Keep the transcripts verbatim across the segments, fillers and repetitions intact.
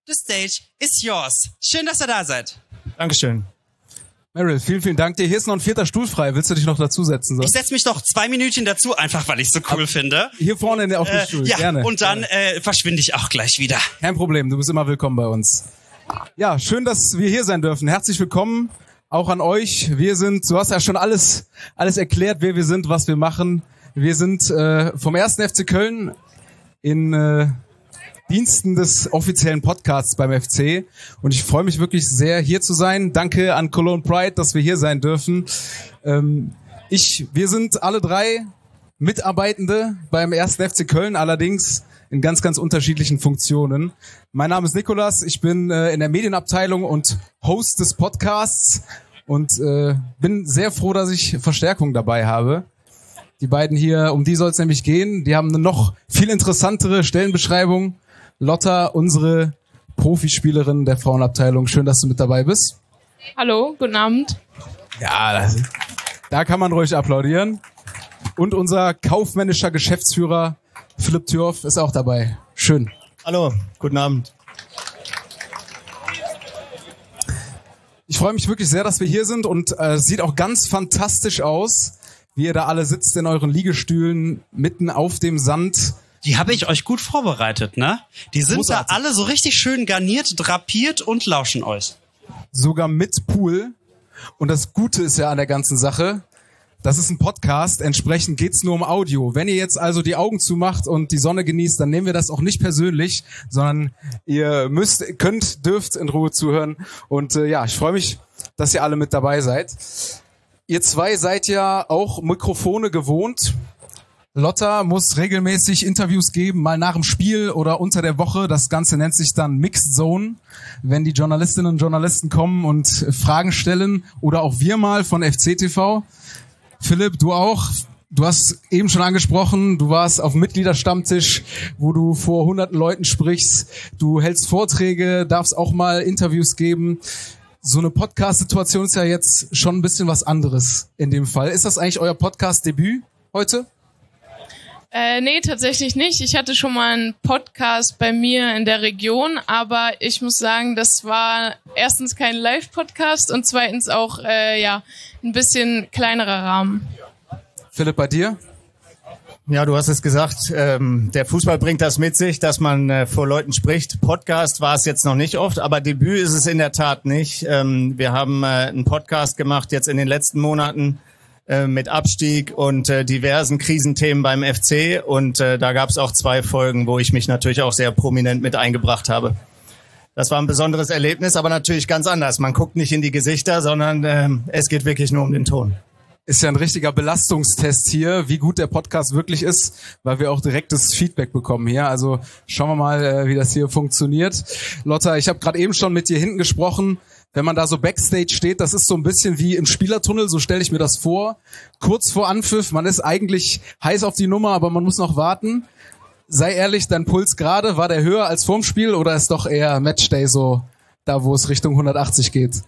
the stage is yours. Schön, dass ihr da seid. Dankeschön. Meryl, vielen, vielen Dank dir. Hier ist noch ein vierter Stuhl frei. Willst du dich noch dazusetzen? So? Ich setze mich noch zwei Minütchen dazu, einfach weil ich so cool Ab, finde. Hier vorne in der, auf dem äh, Stuhl, ja, gerne. Und dann äh, verschwinde ich auch gleich wieder. Kein Problem, du bist immer willkommen bei uns. Ja, schön, dass wir hier sein dürfen. Herzlich willkommen auch an euch. Wir sind, du hast ja schon alles alles erklärt, wer wir sind, was wir machen. Wir sind äh, vom ersten F C Köln in äh, Diensten des offiziellen Podcasts beim F C und ich freue mich wirklich sehr, hier zu sein. Danke an Cologne Pride, dass wir hier sein dürfen. Ähm, ich, wir sind alle drei Mitarbeitende beim ersten F C Köln, allerdings in ganz, ganz unterschiedlichen Funktionen. Mein Name ist Nikolas, ich bin äh, in der Medienabteilung und Host des Podcasts und äh, bin sehr froh, dass ich Verstärkung dabei habe. Die beiden hier, um die soll es nämlich gehen, die haben eine noch viel interessantere Stellenbeschreibung. Lotta, unsere Profispielerin der Frauenabteilung. Schön, dass du mit dabei bist. Hallo, guten Abend. Ja, das, da kann man ruhig applaudieren. Und unser kaufmännischer Geschäftsführer Philipp Thürhoff ist auch dabei. Schön. Hallo, guten Abend. Ich freue mich wirklich sehr, dass wir hier sind und äh, es sieht auch ganz fantastisch aus, wie ihr da alle sitzt in euren Liegestühlen mitten auf dem Sand. Die habe ich euch gut vorbereitet, ne? Die sind Großartig. Da alle so richtig schön garniert, drapiert und lauschen euch. Sogar mit Pool. Und das Gute ist ja an der ganzen Sache, das ist ein Podcast, entsprechend geht's nur um Audio. Wenn ihr jetzt also die Augen zumacht und die Sonne genießt, dann nehmen wir das auch nicht persönlich, sondern ihr müsst, könnt, dürft in Ruhe zuhören. Und äh, ja, ich freue mich, dass ihr alle mit dabei seid. Ihr zwei seid ja auch Mikrofone gewohnt. Lotta muss regelmäßig Interviews geben, mal nach dem Spiel oder unter der Woche. Das Ganze nennt sich dann Mixed Zone, wenn die Journalistinnen und Journalisten kommen und Fragen stellen. Oder auch wir mal von F C T V. Philipp, du auch. Du hast eben schon angesprochen, du warst auf dem Mitgliederstammtisch, wo du vor hunderten Leuten sprichst. Du hältst Vorträge, darfst auch mal Interviews geben. So eine Podcast-Situation ist ja jetzt schon ein bisschen was anderes in dem Fall. Ist das eigentlich euer Podcast-Debüt heute? Äh, nee, tatsächlich nicht. Ich hatte schon mal einen Podcast bei mir in der Region, aber ich muss sagen, das war erstens kein Live-Podcast und zweitens auch äh, ja ein bisschen kleinerer Rahmen. Philipp, bei dir? Ja, du hast es gesagt, ähm, der Fußball bringt das mit sich, dass man äh, vor Leuten spricht. Podcast war es jetzt noch nicht oft, aber Debüt ist es in der Tat nicht. Ähm, wir haben äh, einen Podcast gemacht jetzt in den letzten Monaten äh, mit Abstieg und äh, diversen Krisenthemen beim F C und äh, da gab es auch zwei Folgen, wo ich mich natürlich auch sehr prominent mit eingebracht habe. Das war ein besonderes Erlebnis, aber natürlich ganz anders. Man guckt nicht in die Gesichter, sondern äh, es geht wirklich nur um den Ton. Ist ja ein richtiger Belastungstest hier, wie gut der Podcast wirklich ist, weil wir auch direktes Feedback bekommen hier. Also schauen wir mal, wie das hier funktioniert. Lotta, ich habe gerade eben schon mit dir hinten gesprochen. Wenn man da so Backstage steht, das ist so ein bisschen wie im Spielertunnel, so stelle ich mir das vor. Kurz vor Anpfiff, man ist eigentlich heiß auf die Nummer, aber man muss noch warten. Sei ehrlich, dein Puls gerade, war der höher als vorm Spiel oder ist doch eher Matchday so, da wo es Richtung hundertachtzig geht?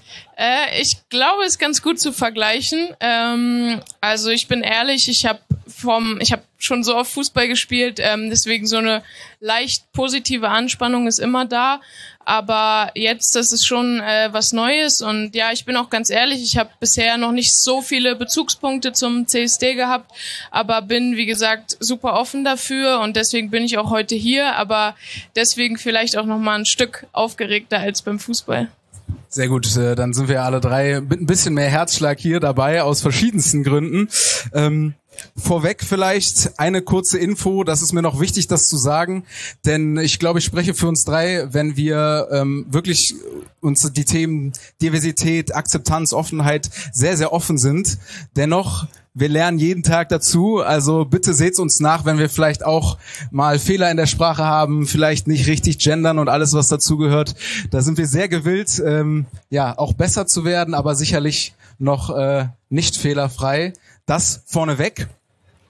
Äh, ich glaube, es ist ganz gut zu vergleichen. Ähm, also ich bin ehrlich, ich habe vom, ich habe schon so oft Fußball gespielt, ähm, deswegen so eine leicht positive Anspannung ist immer da. Aber jetzt, das ist schon äh, was Neues und ja, ich bin auch ganz ehrlich, ich habe bisher noch nicht so viele Bezugspunkte zum C S D gehabt, aber bin, wie gesagt, super offen dafür und deswegen bin ich auch heute hier, aber deswegen vielleicht auch noch mal ein Stück aufgeregter als beim Fußball. Sehr gut, dann sind wir alle drei mit ein bisschen mehr Herzschlag hier dabei, aus verschiedensten Gründen. Ähm, vorweg vielleicht eine kurze Info, das ist mir noch wichtig, das zu sagen, denn ich glaube, ich spreche für uns drei, wenn wir ähm, wirklich uns die Themen Diversität, Akzeptanz, Offenheit sehr, sehr offen sind. Dennoch, wir lernen jeden Tag dazu, also bitte seht's uns nach, wenn wir vielleicht auch mal Fehler in der Sprache haben, vielleicht nicht richtig gendern und alles, was dazugehört. Da sind wir sehr gewillt, ähm, ja, auch besser zu werden, aber sicherlich noch äh, nicht fehlerfrei. Das vorneweg.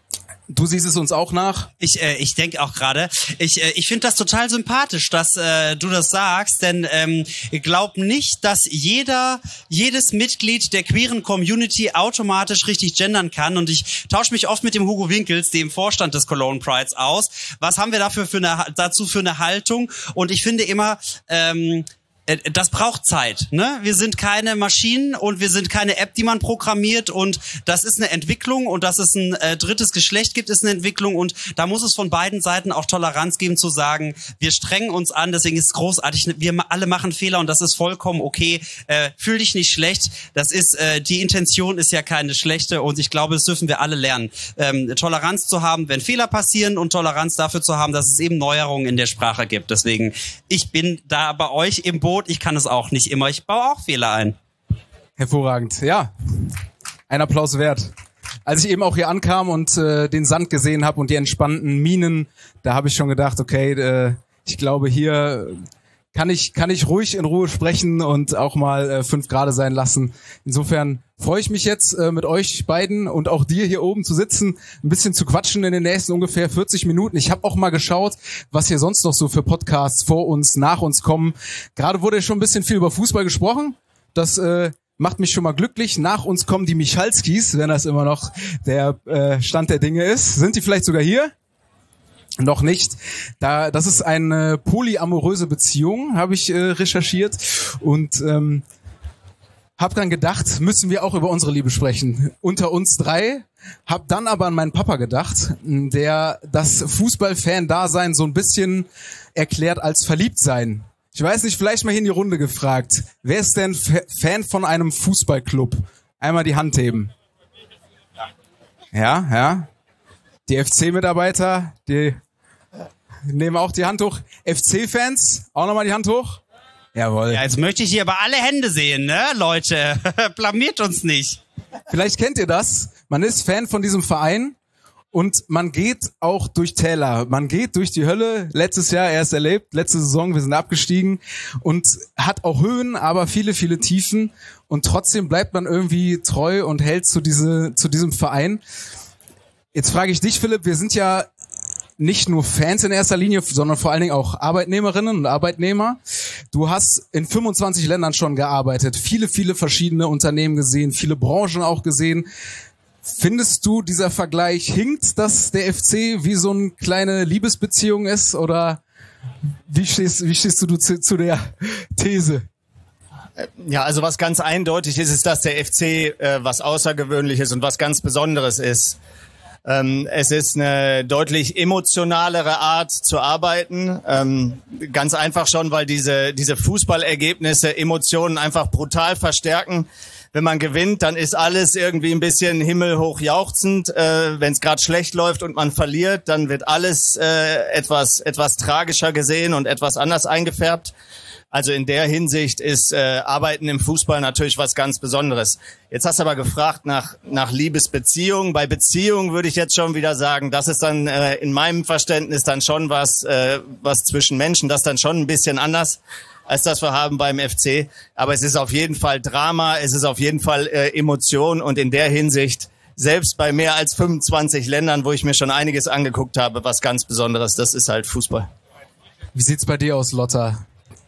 Du siehst es uns auch nach? Ich, äh, ich denke auch gerade, ich, äh, ich finde das total sympathisch, dass äh, du das sagst, denn ähm, ich glaube nicht, dass jeder, jedes Mitglied der queeren Community automatisch richtig gendern kann, und ich tausche mich oft mit dem Hugo Winkels, dem Vorstand des Cologne Prides, aus. Was haben wir dafür für eine, dazu für eine Haltung? Und ich finde immer, ähm, das braucht Zeit, ne? Wir sind keine Maschinen und wir sind keine App, die man programmiert, und das ist eine Entwicklung, und dass es ein äh, drittes Geschlecht gibt, ist eine Entwicklung, und da muss es von beiden Seiten auch Toleranz geben, zu sagen, wir strengen uns an, deswegen ist es großartig, wir alle machen Fehler und das ist vollkommen okay, äh, fühl dich nicht schlecht, das ist, äh, die Intention ist ja keine schlechte, und ich glaube, das dürfen wir alle lernen, ähm, Toleranz zu haben, wenn Fehler passieren, und Toleranz dafür zu haben, dass es eben Neuerungen in der Sprache gibt, deswegen, ich bin da bei euch im Boot. Ich kann es auch nicht immer. Ich baue auch Fehler ein. Hervorragend. Ja, ein Applaus wert. Als ich eben auch hier ankam und äh, den Sand gesehen habe und die entspannten Minen, da habe ich schon gedacht, okay, äh, ich glaube, hier kann ich kann ich ruhig in Ruhe sprechen und auch mal äh, fünf Grad sein lassen. Insofern freue ich mich jetzt, äh, mit euch beiden und auch dir hier oben zu sitzen, ein bisschen zu quatschen in den nächsten ungefähr vierzig Minuten. Ich habe auch mal geschaut, was hier sonst noch so für Podcasts vor uns, nach uns kommen. Gerade wurde schon ein bisschen viel über Fußball gesprochen. Das äh, macht mich schon mal glücklich. Nach uns kommen die Michalskis, wenn das immer noch der äh, Stand der Dinge ist. Sind die vielleicht sogar hier? Noch nicht. Da, das ist eine polyamoröse Beziehung, habe ich äh, recherchiert, und ähm, hab dann gedacht, müssen wir auch über unsere Liebe sprechen. Unter uns drei. Hab dann aber an meinen Papa gedacht, der das Fußballfan-Dasein so ein bisschen erklärt als Verliebtsein. Ich weiß nicht, vielleicht mal hier in die Runde gefragt. Wer ist denn F- Fan von einem Fußballclub? Einmal die Hand heben. Ja, ja. Die F C-Mitarbeiter, die nehmen auch die Hand hoch. F C-Fans, auch nochmal die Hand hoch. Jawohl. Ja, jetzt möchte ich hier aber alle Hände sehen, ne, Leute? Blamiert uns nicht. Vielleicht kennt ihr das. Man ist Fan von diesem Verein und man geht auch durch Täler. Man geht durch die Hölle. Letztes Jahr erst erlebt, letzte Saison, wir sind abgestiegen, und hat auch Höhen, aber viele, viele Tiefen. Und trotzdem bleibt man irgendwie treu und hält zu, diese, zu diesem Verein. Jetzt frage ich dich, Philipp, wir sind ja nicht nur Fans in erster Linie, sondern vor allen Dingen auch Arbeitnehmerinnen und Arbeitnehmer. Du hast in fünfundzwanzig Ländern schon gearbeitet, viele, viele verschiedene Unternehmen gesehen, viele Branchen auch gesehen. Findest du, dieser Vergleich hinkt, dass der F C wie so eine kleine Liebesbeziehung ist, oder wie stehst, wie stehst du zu, zu der These? Ja, also was ganz eindeutig ist, ist, dass der F C äh, was Außergewöhnliches und was ganz Besonderes ist. Ähm, es ist eine deutlich emotionalere Art zu arbeiten. Ähm, ganz einfach schon, weil diese, diese Fußballergebnisse Emotionen einfach brutal verstärken. Wenn man gewinnt, dann ist alles irgendwie ein bisschen himmelhoch jauchzend. Äh, wenn es gerade schlecht läuft und man verliert, dann wird alles äh, etwas, etwas tragischer gesehen und etwas anders eingefärbt. Also in der Hinsicht ist äh, Arbeiten im Fußball natürlich was ganz Besonderes. Jetzt hast du aber gefragt nach nach Liebesbeziehungen. Bei Beziehungen würde ich jetzt schon wieder sagen, das ist dann äh, in meinem Verständnis dann schon was äh, was zwischen Menschen, das dann schon ein bisschen anders, als das wir haben beim F C. Aber es ist auf jeden Fall Drama, es ist auf jeden Fall äh, Emotion, und in der Hinsicht, selbst bei mehr als fünfundzwanzig Ländern, wo ich mir schon einiges angeguckt habe, was ganz Besonderes, das ist halt Fußball. Wie sieht's bei dir aus, Lotta?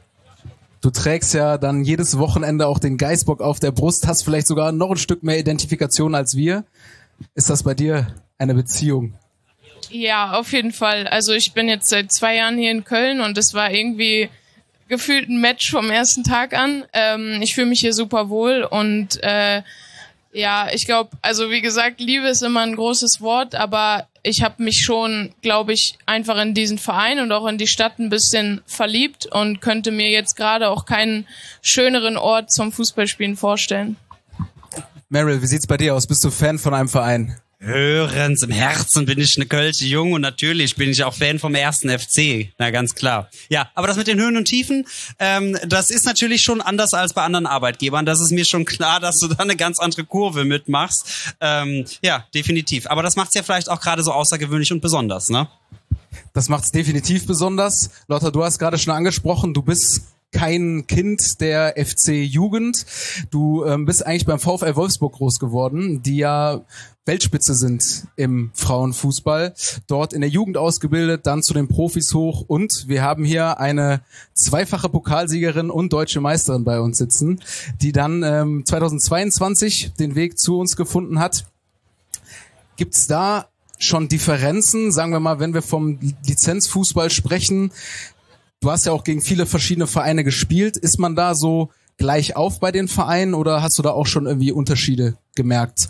Du trägst ja dann jedes Wochenende auch den Geißbock auf der Brust, hast vielleicht sogar noch ein Stück mehr Identifikation als wir. Ist das bei dir eine Beziehung? Ja, auf jeden Fall. Also ich bin jetzt seit zwei Jahren hier in Köln, und es war irgendwie gefühlt ein Match vom ersten Tag an. Ähm, ich fühle mich hier super wohl, und äh, ja, ich glaube, also wie gesagt, Liebe ist immer ein großes Wort, aber ich habe mich schon, glaube ich, einfach in diesen Verein und auch in die Stadt ein bisschen verliebt und könnte mir jetzt gerade auch keinen schöneren Ort zum Fußballspielen vorstellen. Meryl, wie sieht's bei dir aus? Bist du Fan von einem Verein? Hörens, im Herzen bin ich eine Kölsche Jung, und natürlich bin ich auch Fan vom ersten F C, na ganz klar. Ja, aber das mit den Höhen und Tiefen, ähm, das ist natürlich schon anders als bei anderen Arbeitgebern. Das ist mir schon klar, dass du da eine ganz andere Kurve mitmachst. Ähm, ja, definitiv. Aber das macht's ja vielleicht auch gerade so außergewöhnlich und besonders, ne? Das macht's definitiv besonders. Lotta, du hast gerade schon angesprochen, du bist kein Kind der F C-Jugend. Du ähm, bist eigentlich beim VfL Wolfsburg groß geworden, die ja Weltspitze sind im Frauenfußball. Dort in der Jugend ausgebildet, dann zu den Profis hoch. Und wir haben hier eine zweifache Pokalsiegerin und deutsche Meisterin bei uns sitzen, die dann ähm, zweitausendzweiundzwanzig den Weg zu uns gefunden hat. Gibt's da schon Differenzen, sagen wir mal, wenn wir vom Lizenzfußball sprechen? Du hast ja auch gegen viele verschiedene Vereine gespielt. Ist man da so gleich auf bei den Vereinen oder hast du da auch schon irgendwie Unterschiede gemerkt?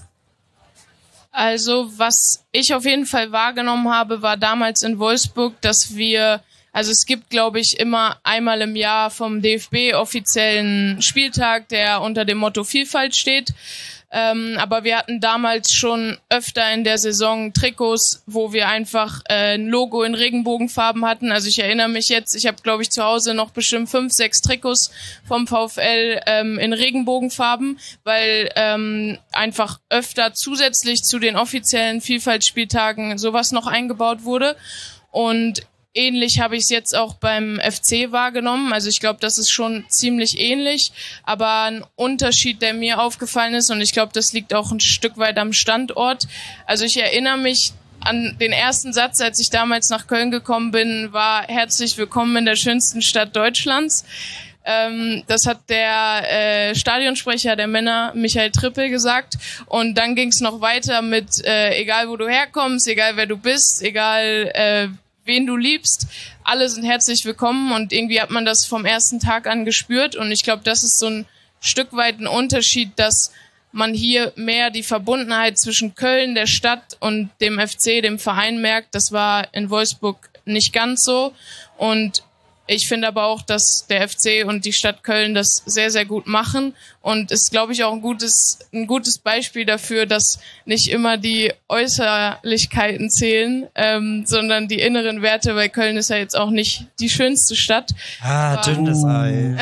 Also was ich auf jeden Fall wahrgenommen habe, war damals in Wolfsburg, dass wir, also es gibt, glaube ich, immer einmal im Jahr vom D F B offiziellen Spieltag, der unter dem Motto Vielfalt steht. Ähm, aber wir hatten damals schon öfter in der Saison Trikots, wo wir einfach äh, ein Logo in Regenbogenfarben hatten. Also ich erinnere mich jetzt, ich habe, glaube ich, zu Hause noch bestimmt fünf, sechs Trikots vom VfL ähm, in Regenbogenfarben, weil ähm, einfach öfter zusätzlich zu den offiziellen Vielfaltspieltagen sowas noch eingebaut wurde. Und ähnlich habe ich es jetzt auch beim F C wahrgenommen. Also ich glaube, das ist schon ziemlich ähnlich. Aber ein Unterschied, der mir aufgefallen ist, und ich glaube, das liegt auch ein Stück weit am Standort. Also ich erinnere mich an den ersten Satz, als ich damals nach Köln gekommen bin, war herzlich willkommen in der schönsten Stadt Deutschlands. Ähm, das hat der äh, Stadionsprecher der Männer, Michael Trippel, gesagt. Und dann ging es noch weiter mit äh, egal wo du herkommst, egal wer du bist, egal äh, wen du liebst, alle sind herzlich willkommen und irgendwie hat man das vom ersten Tag an gespürt und ich glaube, das ist so ein Stück weit ein Unterschied, dass man hier mehr die Verbundenheit zwischen Köln, der Stadt und dem F C, dem Verein merkt. Das war in Wolfsburg nicht ganz so und ich finde aber auch, dass der F C und die Stadt Köln das sehr, sehr gut machen und ist, glaube ich, auch ein gutes, ein gutes Beispiel dafür, dass nicht immer die Äußerlichkeiten zählen, ähm, sondern die inneren Werte, weil Köln ist ja jetzt auch nicht die schönste Stadt. Ah, aber, dünnes Ei.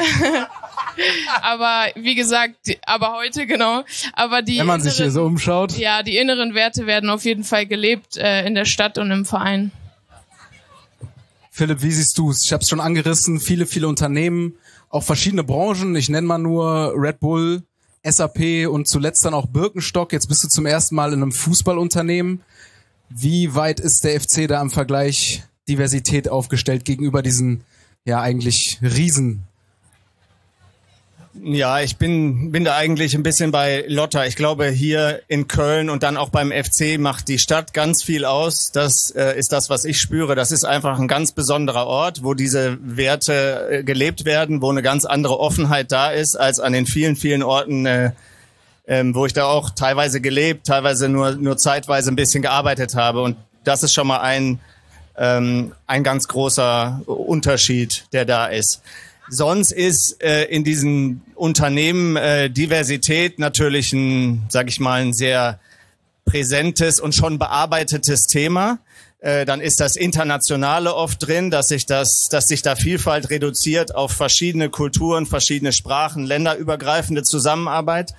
Aber wie gesagt, aber heute genau. Aber die wenn man inneren, sich hier so umschaut. Ja, die inneren Werte werden auf jeden Fall gelebt äh, in der Stadt und im Verein. Philipp, wie siehst du es? Ich habe es schon angerissen, viele, viele Unternehmen, auch verschiedene Branchen. Ich nenne mal nur Red Bull, S A P und zuletzt dann auch Birkenstock. Jetzt bist du zum ersten Mal in einem Fußballunternehmen. Wie weit ist der F C da im Vergleich Diversität aufgestellt gegenüber diesen ja eigentlich Riesen? Ja, ich bin bin da eigentlich ein bisschen bei Lotta. Ich glaube, hier in Köln und dann auch beim F C macht die Stadt ganz viel aus. Das äh, ist das, was ich spüre. Das ist einfach ein ganz besonderer Ort, wo diese Werte äh, gelebt werden, wo eine ganz andere Offenheit da ist, als an den vielen, vielen Orten, äh, ähm, wo ich da auch teilweise gelebt, teilweise nur nur zeitweise ein bisschen gearbeitet habe. Und das ist schon mal ein ähm, ein ganz großer Unterschied, der da ist. Sonst ist äh, in diesen Unternehmen äh, Diversität natürlich ein, sag ich mal, ein sehr präsentes und schon bearbeitetes Thema. Äh, dann ist das Internationale oft drin, dass sich das, dass sich da Vielfalt reduziert auf verschiedene Kulturen, verschiedene Sprachen, länderübergreifende Zusammenarbeit.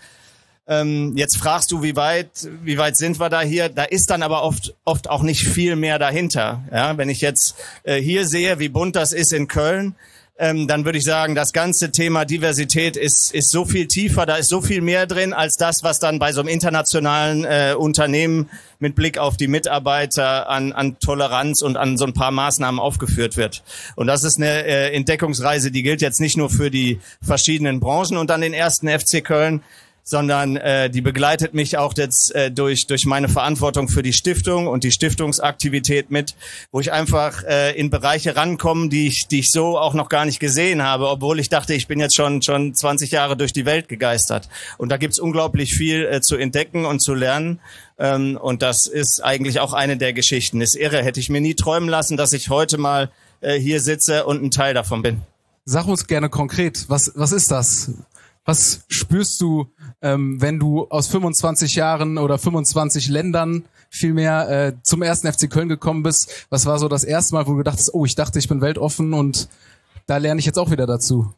Ähm, jetzt fragst du, wie weit, wie weit sind wir da hier? Da ist dann aber oft, oft auch nicht viel mehr dahinter. Ja, wenn ich jetzt äh, hier sehe, wie bunt das ist in Köln, ähm, dann würde ich sagen, das ganze Thema Diversität ist, ist so viel tiefer, da ist so viel mehr drin, als das, was dann bei so einem internationalen äh, Unternehmen mit Blick auf die Mitarbeiter an, an Toleranz und an so ein paar Maßnahmen aufgeführt wird. Und das ist eine äh, Entdeckungsreise, die gilt jetzt nicht nur für die verschiedenen Branchen und dann den ersten F C Köln, sondern äh, die begleitet mich auch jetzt äh, durch durch meine Verantwortung für die Stiftung und die Stiftungsaktivität mit, wo ich einfach äh, in Bereiche rankomme, die ich die ich so auch noch gar nicht gesehen habe, obwohl ich dachte, ich bin jetzt schon schon zwanzig Jahre durch die Welt gegeistert. Und da gibt's unglaublich viel äh, zu entdecken und zu lernen. Ähm, und das ist eigentlich auch eine der Geschichten. Ist irre, hätte ich mir nie träumen lassen, dass ich heute mal äh, hier sitze und ein Teil davon bin. Sag uns gerne konkret, was was ist das? Was spürst du, ähm, wenn du aus fünfundzwanzig Jahren oder fünfundzwanzig Ländern vielmehr äh, zum ersten F C Köln gekommen bist? Was war so das erste Mal, wo du dachtest, oh, ich dachte, ich bin weltoffen und da lerne ich jetzt auch wieder dazu?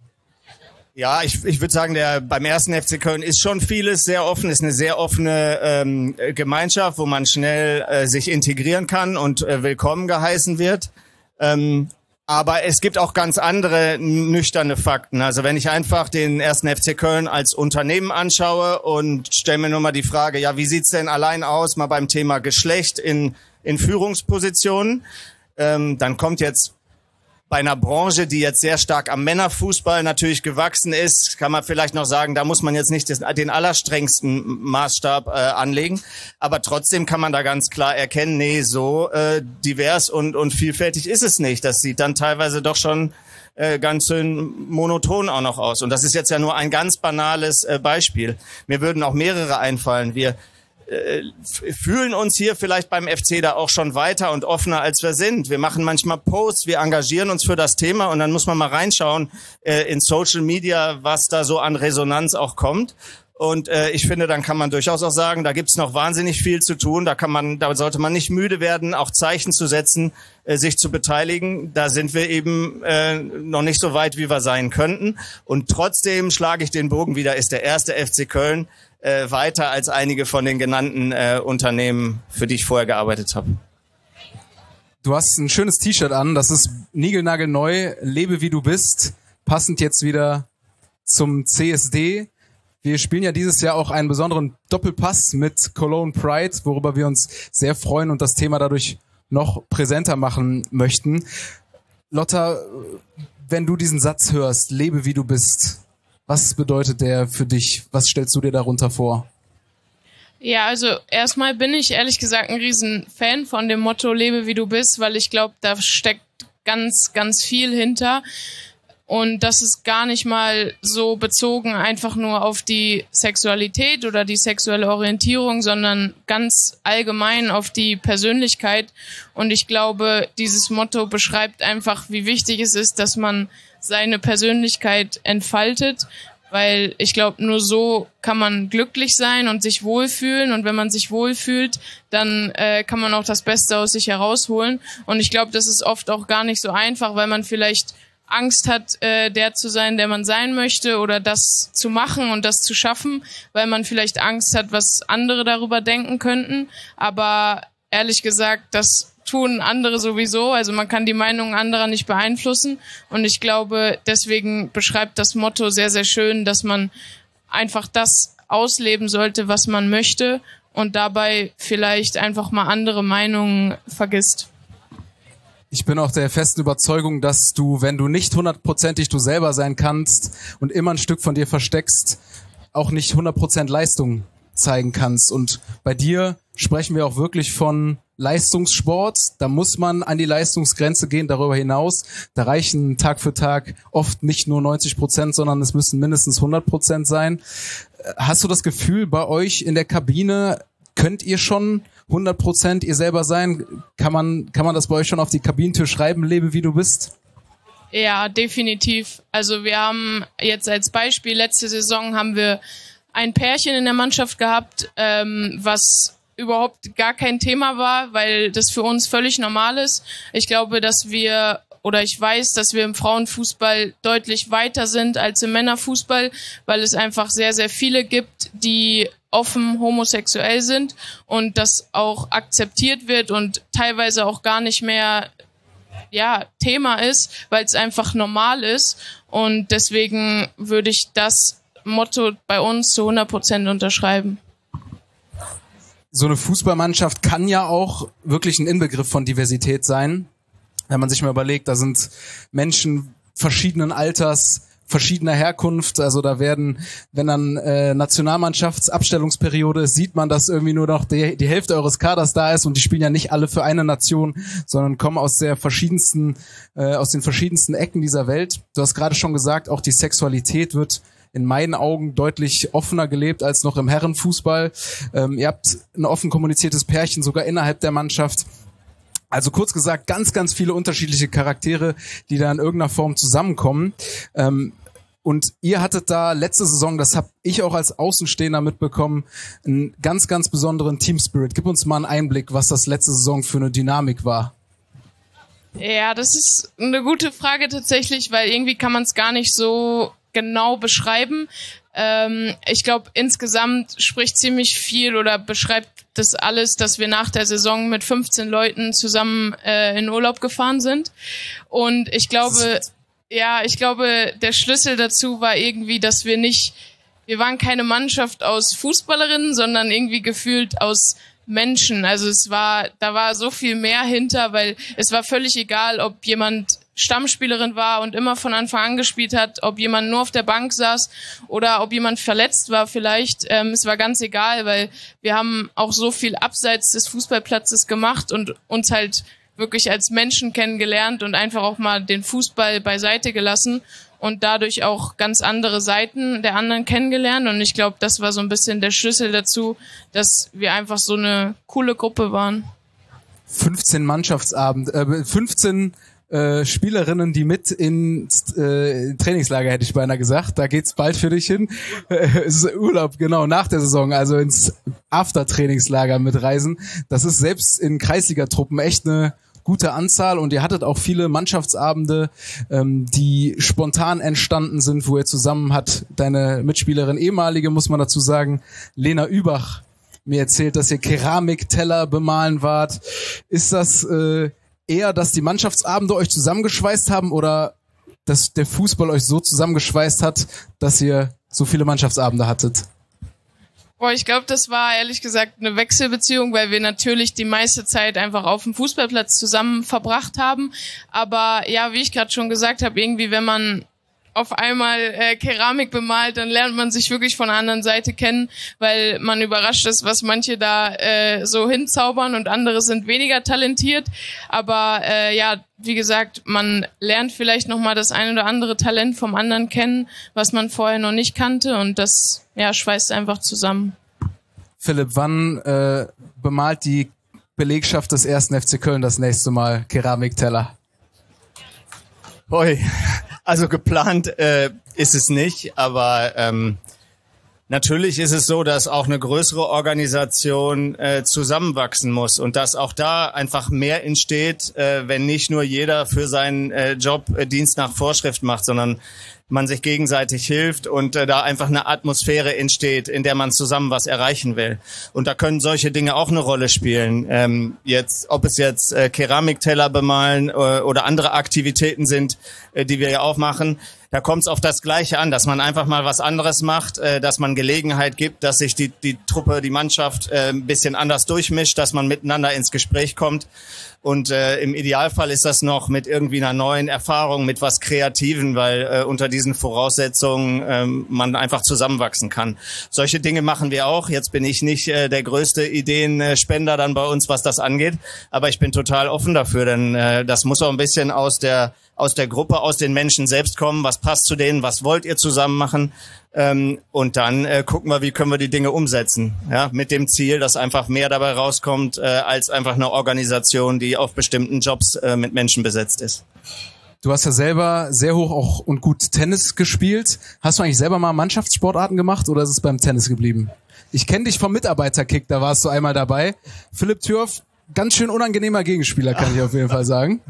Ja, ich, ich würde sagen, der beim ersten F C Köln ist schon vieles sehr offen, ist eine sehr offene ähm, Gemeinschaft, wo man schnell äh, sich integrieren kann und äh, willkommen geheißen wird. Ähm, Aber es gibt auch ganz andere nüchterne Fakten. Also wenn ich einfach den ersten F C Köln als Unternehmen anschaue und stelle mir nur mal die Frage, ja, wie sieht's denn allein aus, mal beim Thema Geschlecht in, in Führungspositionen, ähm, dann kommt jetzt bei einer Branche, die jetzt sehr stark am Männerfußball natürlich gewachsen ist, kann man vielleicht noch sagen, da muss man jetzt nicht den allerstrengsten Maßstab äh, anlegen. Aber trotzdem kann man da ganz klar erkennen, nee, so äh, divers und, und vielfältig ist es nicht. Das sieht dann teilweise doch schon äh, ganz schön monoton auch noch aus. Und das ist jetzt ja nur ein ganz banales äh, Beispiel. Mir würden auch mehrere einfallen. Wir fühlen uns hier vielleicht beim F C da auch schon weiter und offener, als wir sind. Wir machen manchmal Posts, wir engagieren uns für das Thema und dann muss man mal reinschauen äh, in Social Media, was da so an Resonanz auch kommt. Und äh, ich finde, dann kann man durchaus auch sagen, da gibt's noch wahnsinnig viel zu tun. Da kann man, da sollte man nicht müde werden, auch Zeichen zu setzen, äh, sich zu beteiligen. Da sind wir eben äh, noch nicht so weit, wie wir sein könnten. Und trotzdem schlage ich den Bogen wieder, ist der erste F C Köln Äh, weiter als einige von den genannten äh, Unternehmen, für die ich vorher gearbeitet habe. Du hast ein schönes T-Shirt an, das ist niegelnagelneu, lebe wie du bist, passend jetzt wieder zum C S D. Wir spielen ja dieses Jahr auch einen besonderen Doppelpass mit Cologne Pride, worüber wir uns sehr freuen und das Thema dadurch noch präsenter machen möchten. Lotta, wenn du diesen Satz hörst, lebe wie du bist, was bedeutet der für dich? Was stellst du dir darunter vor? Ja, also erstmal bin ich ehrlich gesagt ein riesen Fan von dem Motto lebe wie du bist, weil ich glaube, da steckt ganz, ganz viel hinter. Und das ist gar nicht mal so bezogen einfach nur auf die Sexualität oder die sexuelle Orientierung, sondern ganz allgemein auf die Persönlichkeit. Und ich glaube, dieses Motto beschreibt einfach, wie wichtig es ist, dass man seine Persönlichkeit entfaltet, weil ich glaube, nur so kann man glücklich sein und sich wohlfühlen und wenn man sich wohlfühlt, dann äh, kann man auch das Beste aus sich herausholen und ich glaube, das ist oft auch gar nicht so einfach, weil man vielleicht Angst hat, äh, der zu sein, der man sein möchte oder das zu machen und das zu schaffen, weil man vielleicht Angst hat, was andere darüber denken könnten, aber ehrlich gesagt, das tun andere sowieso, also man kann die Meinung anderer nicht beeinflussen und ich glaube, deswegen beschreibt das Motto sehr, sehr schön, dass man einfach das ausleben sollte, was man möchte und dabei vielleicht einfach mal andere Meinungen vergisst. Ich bin auch der festen Überzeugung, dass du, wenn du nicht hundertprozentig du selber sein kannst und immer ein Stück von dir versteckst, auch nicht hundert Prozent Leistung zeigen kannst. Und bei dir sprechen wir auch wirklich von Leistungssport. Da muss man an die Leistungsgrenze gehen, darüber hinaus. Da reichen Tag für Tag oft nicht nur neunzig Prozent, sondern es müssen mindestens hundert Prozent sein. Hast du das Gefühl, bei euch in der Kabine könnt ihr schon hundert Prozent ihr selber sein? Kann man, kann man das bei euch schon auf die Kabinentür schreiben, lebe wie du bist? Ja, definitiv. Also wir haben jetzt als Beispiel, letzte Saison haben wir ein Pärchen in der Mannschaft gehabt, ähm, was überhaupt gar kein Thema war, weil das für uns völlig normal ist. Ich glaube, dass wir, oder ich weiß, dass wir im Frauenfußball deutlich weiter sind als im Männerfußball, weil es einfach sehr, sehr viele gibt, die offen homosexuell sind und das auch akzeptiert wird und teilweise auch gar nicht mehr ja Thema ist, weil es einfach normal ist und deswegen würde ich das Motto bei uns zu hundert Prozent unterschreiben. So eine Fußballmannschaft kann ja auch wirklich ein Inbegriff von Diversität sein. Wenn man sich mal überlegt, da sind Menschen verschiedenen Alters, verschiedener Herkunft, also da werden, wenn dann äh, Nationalmannschaftsabstellungsperiode ist, sieht man, dass irgendwie nur noch die, die Hälfte eures Kaders da ist und die spielen ja nicht alle für eine Nation, sondern kommen aus der verschiedensten, äh, aus den verschiedensten Ecken dieser Welt. Du hast gerade schon gesagt, auch die Sexualität wird in meinen Augen deutlich offener gelebt als noch im Herrenfußball. Ähm, ihr habt ein offen kommuniziertes Pärchen sogar innerhalb der Mannschaft. Also kurz gesagt, ganz, ganz viele unterschiedliche Charaktere, die da in irgendeiner Form zusammenkommen. Ähm, und ihr hattet da letzte Saison, das habe ich auch als Außenstehender mitbekommen, einen ganz, ganz besonderen Teamspirit. Gib uns mal einen Einblick, was das letzte Saison für eine Dynamik war. Ja, das ist eine gute Frage tatsächlich, weil irgendwie kann man es gar nicht so genau beschreiben. Ähm, ich glaube, insgesamt spricht ziemlich viel oder beschreibt das alles, dass wir nach der Saison mit fünfzehn Leuten zusammen äh, in Urlaub gefahren sind. Und ich glaube, ja, ich glaube, der Schlüssel dazu war irgendwie, dass wir nicht, wir waren keine Mannschaft aus Fußballerinnen, sondern irgendwie gefühlt aus Menschen. Also es war, da war so viel mehr hinter, weil es war völlig egal, ob jemand Stammspielerin war und immer von Anfang an gespielt hat, ob jemand nur auf der Bank saß oder ob jemand verletzt war vielleicht. Ähm, es war ganz egal, weil wir haben auch so viel abseits des Fußballplatzes gemacht und uns halt wirklich als Menschen kennengelernt und einfach auch mal den Fußball beiseite gelassen und dadurch auch ganz andere Seiten der anderen kennengelernt. Und ich glaube, das war so ein bisschen der Schlüssel dazu, dass wir einfach so eine coole Gruppe waren. fünfzehn Mannschaftsabend, äh, fünfzehn äh, Spielerinnen, die mit ins äh, Trainingslager, hätte ich beinahe gesagt. Da geht's bald für dich hin. Es ist Urlaub, genau, nach der Saison, also ins After-Trainingslager mitreisen. Das ist selbst in Kreisliga-Truppen echt eine gute Anzahl und ihr hattet auch viele Mannschaftsabende, ähm, die spontan entstanden sind, wo ihr zusammen hat deine Mitspielerin, ehemalige, muss man dazu sagen, Lena Übach, mir erzählt, dass ihr Keramikteller bemalen wart. Ist das äh, eher, dass die Mannschaftsabende euch zusammengeschweißt haben oder dass der Fußball euch so zusammengeschweißt hat, dass ihr so viele Mannschaftsabende hattet? Boah, ich glaube, das war ehrlich gesagt eine Wechselbeziehung, weil wir natürlich die meiste Zeit einfach auf dem Fußballplatz zusammen verbracht haben. Aber ja, wie ich gerade schon gesagt habe, irgendwie, wenn man auf einmal äh, Keramik bemalt, dann lernt man sich wirklich von der anderen Seite kennen, weil man überrascht ist, was manche da äh, so hinzaubern und andere sind weniger talentiert. Aber äh, ja, wie gesagt, man lernt vielleicht nochmal das ein oder andere Talent vom anderen kennen, was man vorher noch nicht kannte und das ja schweißt einfach zusammen. Philipp, wann äh, bemalt die Belegschaft des ersten F C Köln das nächste Mal Keramikteller? Oi, also geplant äh, ist es nicht, aber ähm, natürlich ist es so, dass auch eine größere Organisation äh, zusammenwachsen muss und dass auch da einfach mehr entsteht, äh, wenn nicht nur jeder für seinen äh, Job äh, Dienst nach Vorschrift macht, sondern man sich gegenseitig hilft und äh, da einfach eine Atmosphäre entsteht, in der man zusammen was erreichen will. Und da können solche Dinge auch eine Rolle spielen. Ähm, jetzt, ob es jetzt äh, Keramikteller bemalen äh, oder andere Aktivitäten sind, äh, die wir ja auch machen, da kommt es auf das Gleiche an, dass man einfach mal was anderes macht, äh, dass man Gelegenheit gibt, dass sich die, die Truppe, die Mannschaft äh, ein bisschen anders durchmischt, dass man miteinander ins Gespräch kommt. Und äh, im Idealfall ist das noch mit irgendwie einer neuen Erfahrung, mit was Kreativen, weil äh, unter diesen Voraussetzungen ähm, man einfach zusammenwachsen kann. Solche Dinge machen wir auch. Jetzt bin ich nicht äh, der größte Ideenspender dann bei uns, was das angeht, aber ich bin total offen dafür, denn äh, das muss auch ein bisschen aus der aus der Gruppe, aus den Menschen selbst kommen. Was passt zu denen? Was wollt ihr zusammen machen? Ähm, und dann äh, gucken wir, wie können wir die Dinge umsetzen. Ja, mit dem Ziel, dass einfach mehr dabei rauskommt, äh, als einfach eine Organisation, die auf bestimmten Jobs äh, mit Menschen besetzt ist. Du hast ja selber sehr hoch auch und gut Tennis gespielt. Hast du eigentlich selber mal Mannschaftssportarten gemacht oder ist es beim Tennis geblieben? Ich kenne dich vom Mitarbeiterkick, da warst du einmal dabei. Philipp Thürff, ganz schön unangenehmer Gegenspieler, kann ich auf jeden Fall sagen.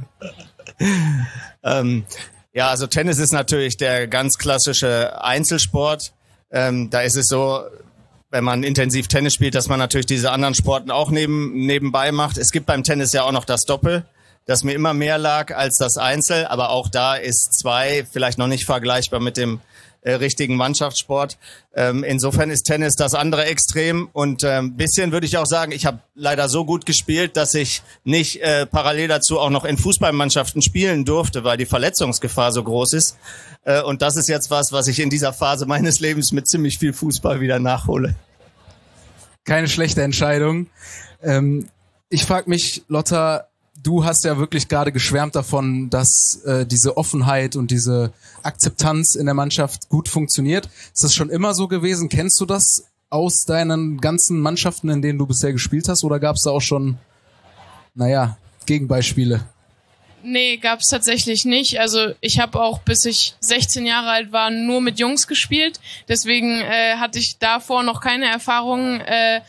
ähm, ja, also Tennis ist natürlich der ganz klassische Einzelsport. Ähm, da ist es so, wenn man intensiv Tennis spielt, dass man natürlich diese anderen Sporten auch neben, nebenbei macht. Es gibt beim Tennis ja auch noch das Doppel, das mir immer mehr lag als das Einzel. Aber auch da ist zwei vielleicht noch nicht vergleichbar mit dem äh, richtigen Mannschaftssport. Ähm, insofern ist Tennis das andere Extrem. Und ein ähm, bisschen würde ich auch sagen, ich habe leider so gut gespielt, dass ich nicht äh, parallel dazu auch noch in Fußballmannschaften spielen durfte, weil die Verletzungsgefahr so groß ist. Äh, und das ist jetzt was, was ich in dieser Phase meines Lebens mit ziemlich viel Fußball wieder nachhole. Keine schlechte Entscheidung. Ähm, ich frage mich, Lotta, du hast ja wirklich gerade geschwärmt davon, dass äh, diese Offenheit und diese Akzeptanz in der Mannschaft gut funktioniert. Ist das schon immer so gewesen? Kennst du das aus deinen ganzen Mannschaften, in denen du bisher gespielt hast? Oder gab es da auch schon, naja, Gegenbeispiele? Nee, gab's tatsächlich nicht. Also ich habe auch, bis ich sechzehn Jahre alt war, nur mit Jungs gespielt. Deswegen äh, hatte ich davor noch keine Erfahrung äh,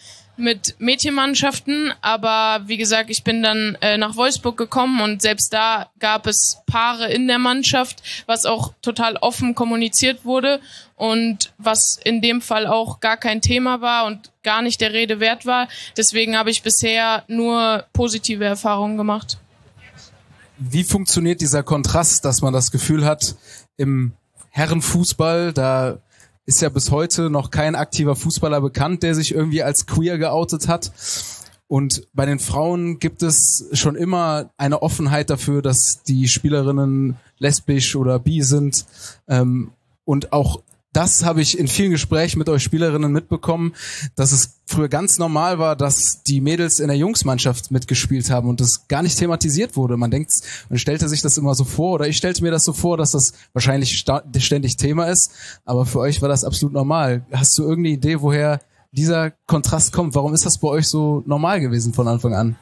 mit Mädchenmannschaften, aber wie gesagt, ich bin dann äh, nach Wolfsburg gekommen und selbst da gab es Paare in der Mannschaft, was auch total offen kommuniziert wurde und was in dem Fall auch gar kein Thema war und gar nicht der Rede wert war. Deswegen habe ich bisher nur positive Erfahrungen gemacht. Wie funktioniert dieser Kontrast, dass man das Gefühl hat, im Herrenfußball, da ist ja bis heute noch kein aktiver Fußballer bekannt, der sich irgendwie als queer geoutet hat. Und bei den Frauen gibt es schon immer eine Offenheit dafür, dass die Spielerinnen lesbisch oder bi sind. Und auch das habe ich in vielen Gesprächen mit euch Spielerinnen mitbekommen, dass es früher ganz normal war, dass die Mädels in der Jungsmannschaft mitgespielt haben und das gar nicht thematisiert wurde. Man denkt, man stellte sich das immer so vor, oder ich stellte mir das so vor, dass das wahrscheinlich sta- ständig Thema ist, aber für euch war das absolut normal. Hast du irgendeine Idee, woher dieser Kontrast kommt? Warum ist das bei euch so normal gewesen von Anfang an?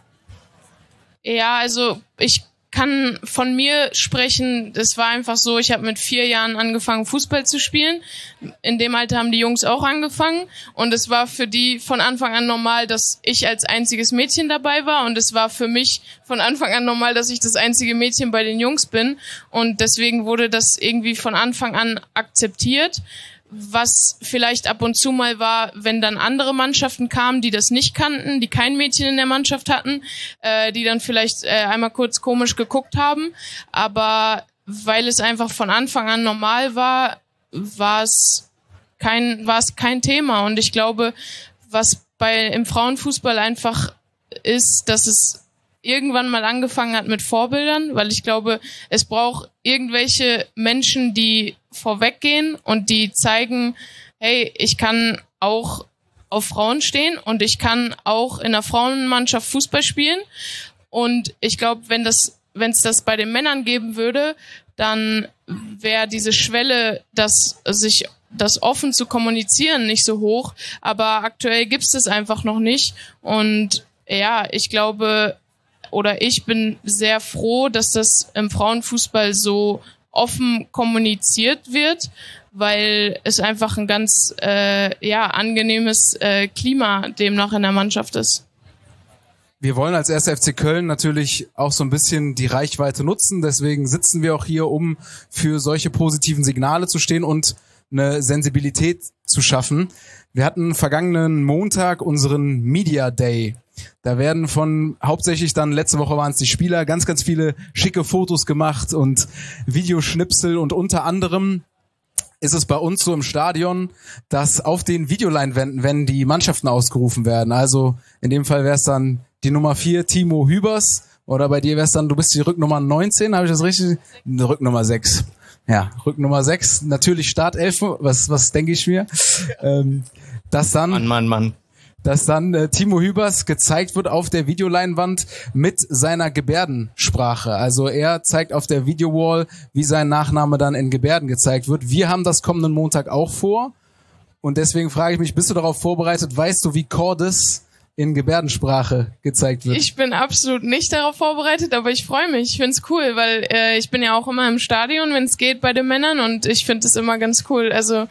Ja, also ich kann von mir sprechen, das war einfach so, ich habe mit vier Jahren angefangen, Fußball zu spielen. In dem Alter haben die Jungs auch angefangen und es war für die von Anfang an normal, dass ich als einziges Mädchen dabei war und es war für mich von Anfang an normal, dass ich das einzige Mädchen bei den Jungs bin und deswegen wurde das irgendwie von Anfang an akzeptiert. Was vielleicht ab und zu mal war, wenn dann andere Mannschaften kamen, die das nicht kannten, die kein Mädchen in der Mannschaft hatten, äh, die dann vielleicht äh, einmal kurz komisch geguckt haben. Aber weil es einfach von Anfang an normal war, war es kein, war es kein Thema. Und ich glaube, was bei im Frauenfußball einfach ist, dass es irgendwann mal angefangen hat mit Vorbildern, weil ich glaube, es braucht irgendwelche Menschen, die vorweggehen und die zeigen, hey, ich kann auch auf Frauen stehen und ich kann auch in der Frauenmannschaft Fußball spielen. Und ich glaube, wenn das, wenn es das bei den Männern geben würde, dann wäre diese Schwelle, dass sich das offen zu kommunizieren, nicht so hoch. Aber aktuell gibt es das einfach noch nicht. Und ja, ich glaube, oder ich bin sehr froh, dass das im Frauenfußball so offen kommuniziert wird, weil es einfach ein ganz äh, ja angenehmes äh, Klima demnach in der Mannschaft ist. Wir wollen als erster F C Köln natürlich auch so ein bisschen die Reichweite nutzen, deswegen sitzen wir auch hier, um für solche positiven Signale zu stehen und eine Sensibilität zu schaffen. Wir hatten vergangenen Montag unseren Media Day. Da werden von hauptsächlich dann, letzte Woche waren es die Spieler, ganz, ganz viele schicke Fotos gemacht und Videoschnipsel und unter anderem ist es bei uns so im Stadion, dass auf den Videoleinwänden, wenn die Mannschaften ausgerufen werden, also in dem Fall wäre es dann die Nummer vier, Timo Hübers, oder bei dir wäre es dann, du bist die Rücknummer neunzehn, habe ich das richtig? Rücknummer sechs. Ja, Rücknummer sechs, natürlich Startelf, was, was denke ich mir? Ähm, dass dann... Mann, Mann, Mann. dass dann äh, Timo Hübers gezeigt wird auf der Videoleinwand mit seiner Gebärdensprache. Also er zeigt auf der Videowall, wie sein Nachname dann in Gebärden gezeigt wird. Wir haben das kommenden Montag auch vor und deswegen frage ich mich, bist du darauf vorbereitet? Weißt du, wie Cordes in Gebärdensprache gezeigt wird? Ich bin absolut nicht darauf vorbereitet, aber ich freue mich. Ich finde es cool, weil äh, ich bin ja auch immer im Stadion, wenn es geht, bei den Männern und ich finde es immer ganz cool. Also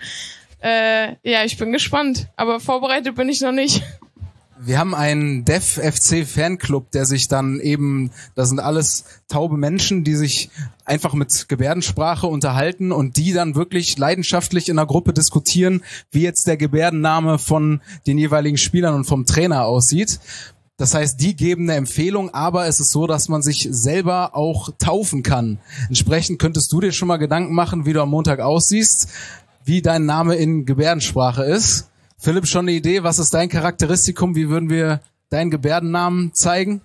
Äh, ja, ich bin gespannt, aber vorbereitet bin ich noch nicht. Wir haben einen Def F C Fanclub, der sich dann eben, das sind alles taube Menschen, die sich einfach mit Gebärdensprache unterhalten und die dann wirklich leidenschaftlich in einer Gruppe diskutieren, wie jetzt der Gebärdenname von den jeweiligen Spielern und vom Trainer aussieht. Das heißt, die geben eine Empfehlung, aber es ist so, dass man sich selber auch taufen kann. Entsprechend könntest du dir schon mal Gedanken machen, wie du am Montag aussiehst, wie dein Name in Gebärdensprache ist. Philipp, schon eine Idee? Was ist dein Charakteristikum? Wie würden wir deinen Gebärdennamen zeigen?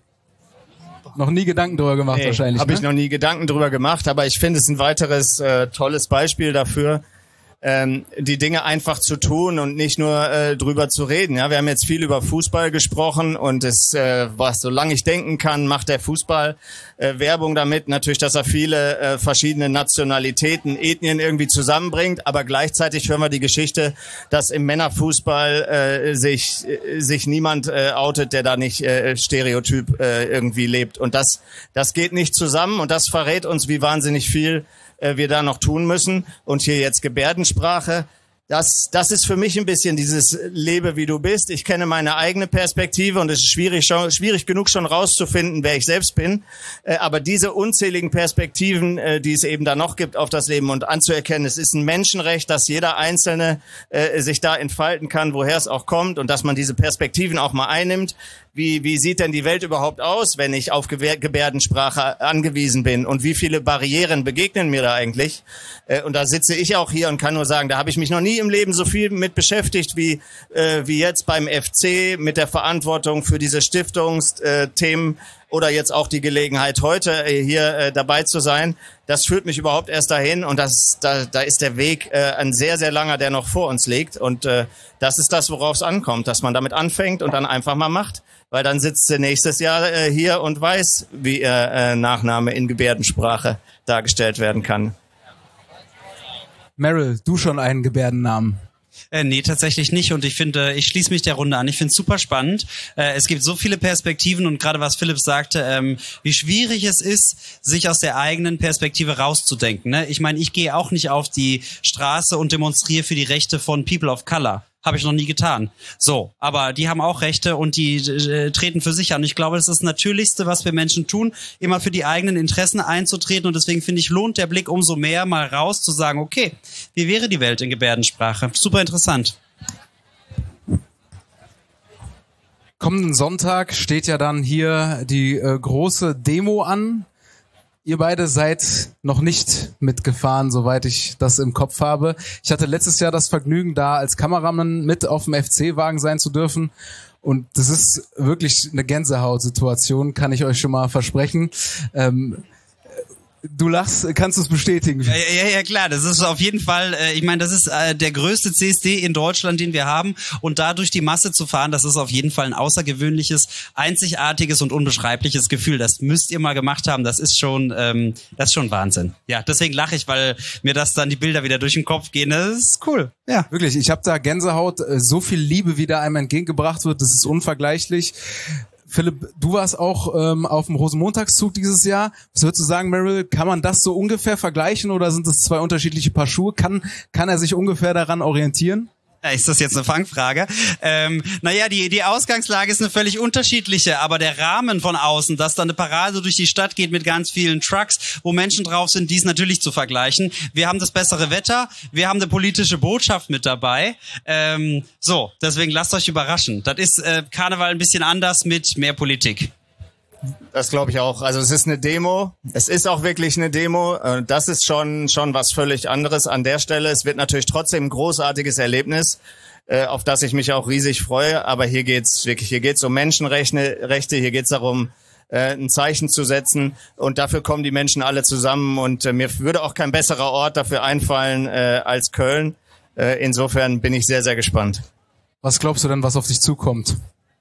Noch nie Gedanken drüber gemacht nee, wahrscheinlich. Habe ne? ich noch nie Gedanken drüber gemacht, aber ich finde es ein weiteres äh, tolles Beispiel dafür, ähm, die Dinge einfach zu tun und nicht nur äh, drüber zu reden. Ja, wir haben jetzt viel über Fußball gesprochen und es, äh, was solange ich denken kann, macht der Fußball äh, Werbung damit, natürlich, dass er viele äh, verschiedene Nationalitäten, Ethnien irgendwie zusammenbringt, aber gleichzeitig hören wir die Geschichte, dass im Männerfußball äh, sich äh, sich niemand äh, outet, der da nicht äh, stereotyp äh, irgendwie lebt und das das geht nicht zusammen und das verrät uns, wie wahnsinnig viel wir da noch tun müssen. Und hier jetzt Gebärdensprache. Das, das ist für mich ein bisschen dieses Lebe, wie du bist. Ich kenne meine eigene Perspektive und es ist schwierig, schon, schwierig genug schon rauszufinden, wer ich selbst bin. Äh, aber diese unzähligen Perspektiven, äh, die es eben da noch gibt auf das Leben und anzuerkennen, es ist ein Menschenrecht, dass jeder Einzelne äh, sich da entfalten kann, woher es auch kommt und dass man diese Perspektiven auch mal einnimmt. Wie, wie sieht denn die Welt überhaupt aus, wenn ich auf Gebärdensprache angewiesen bin? Und wie viele Barrieren begegnen mir da eigentlich? Äh, und da sitze ich auch hier und kann nur sagen, da habe ich mich noch nie im Leben so viel mit beschäftigt wie äh, wie jetzt beim F C mit der Verantwortung für diese Stiftungsthemen oder jetzt auch die Gelegenheit heute äh, hier äh, dabei zu sein. Das führt mich überhaupt erst dahin und das da da ist der Weg äh, ein sehr sehr langer, der noch vor uns liegt und äh, das ist das, worauf es ankommt, dass man damit anfängt und dann einfach mal macht, weil dann sitzt sie nächstes Jahr äh, hier und weiß, wie äh, äh, Nachname in Gebärdensprache dargestellt werden kann. Meryl, du schon einen Gebärdennamen? Äh, nee, tatsächlich nicht. Und ich finde, ich schließe mich der Runde an. Ich finde es super spannend. Äh, es gibt so viele Perspektiven und gerade was Philipp sagte, ähm, wie schwierig es ist, sich aus der eigenen Perspektive rauszudenken. Ne? Ich meine, ich gehe auch nicht auf die Straße und demonstriere für die Rechte von People of Color. Habe ich noch nie getan. So, aber die haben auch Rechte und die äh, treten für sich an. Ich glaube, das ist das Natürlichste, was wir Menschen tun, immer für die eigenen Interessen einzutreten. Und deswegen finde ich, lohnt der Blick umso mehr, mal raus zu sagen, okay, wie wäre die Welt in Gebärdensprache? Super interessant. Kommenden Sonntag steht ja dann hier die äh, große Demo an. Ihr beide seid noch nicht mitgefahren, soweit ich das im Kopf habe. Ich hatte letztes Jahr das Vergnügen, da als Kameramann mit auf dem F C-Wagen sein zu dürfen. Und das ist wirklich eine Gänsehautsituation, kann ich euch schon mal versprechen. Ähm, Du lachst, kannst du es bestätigen? Ja, ja, ja, klar. Das ist auf jeden Fall, äh, ich meine, das ist äh, der größte C S D in Deutschland, den wir haben. Und da durch die Masse zu fahren, das ist auf jeden Fall ein außergewöhnliches, einzigartiges und unbeschreibliches Gefühl. Das müsst ihr mal gemacht haben. Das ist schon, ähm, das ist schon Wahnsinn. Ja, deswegen lache ich, weil mir das dann die Bilder wieder durch den Kopf gehen. Das ist cool. Ja, wirklich. Ich habe da Gänsehaut. So viel Liebe, wie da einem entgegengebracht wird, das ist unvergleichlich. Philipp, du warst auch ähm, auf dem Rosenmontagszug dieses Jahr. Was würdest du sagen, Meryl? Kann man das so ungefähr vergleichen oder sind das zwei unterschiedliche Paar Schuhe? Kann, kann er sich ungefähr daran orientieren? Ist das jetzt eine Fangfrage? Ähm, naja, die, die Ausgangslage ist eine völlig unterschiedliche, aber der Rahmen von außen, dass da eine Parade durch die Stadt geht mit ganz vielen Trucks, wo Menschen drauf sind, die ist natürlich zu vergleichen. Wir haben das bessere Wetter, wir haben eine politische Botschaft mit dabei. Ähm, so, deswegen lasst euch überraschen. Das ist äh, Karneval ein bisschen anders mit mehr Politik. Das glaube ich auch. Also es ist eine Demo. Es ist auch wirklich eine Demo. Das ist schon schon was völlig anderes an der Stelle. Es wird natürlich trotzdem ein großartiges Erlebnis, auf das ich mich auch riesig freue. Aber hier geht's wirklich, hier geht's um Menschenrechte. Hier geht's darum, ein Zeichen zu setzen. Und dafür kommen die Menschen alle zusammen. Und mir würde auch kein besserer Ort dafür einfallen als Köln. Insofern bin ich sehr, sehr gespannt. Was glaubst du denn, was auf dich zukommt?